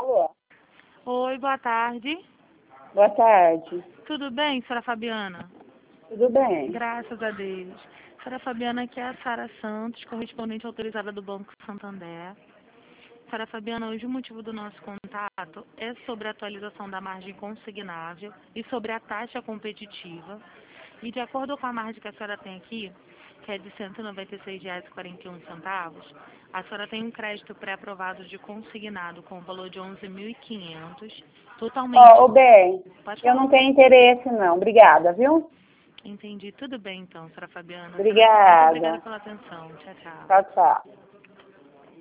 Alô? Oi, boa tarde. Boa tarde. Tudo bem, senhora Fabiana? Tudo bem? Graças a Deus. Senhora Fabiana, aqui é a Sara Santos, correspondente autorizada do Banco Santander. Senhora Fabiana, hoje o motivo do nosso contato é sobre a atualização da margem consignável e sobre a taxa competitiva. E de acordo com a margem que a senhora tem aqui, que é de R$ 196,41, a senhora tem um crédito pré-aprovado de consignado com o valor de 11.500, totalmente... Ô, bem, Pode eu falar. não tenho interesse não. Obrigada, viu? Entendi. Tudo bem, então, senhora Fabiana. Muito obrigada Obrigada. pela atenção. Tchau, tchau. Tchau, tchau.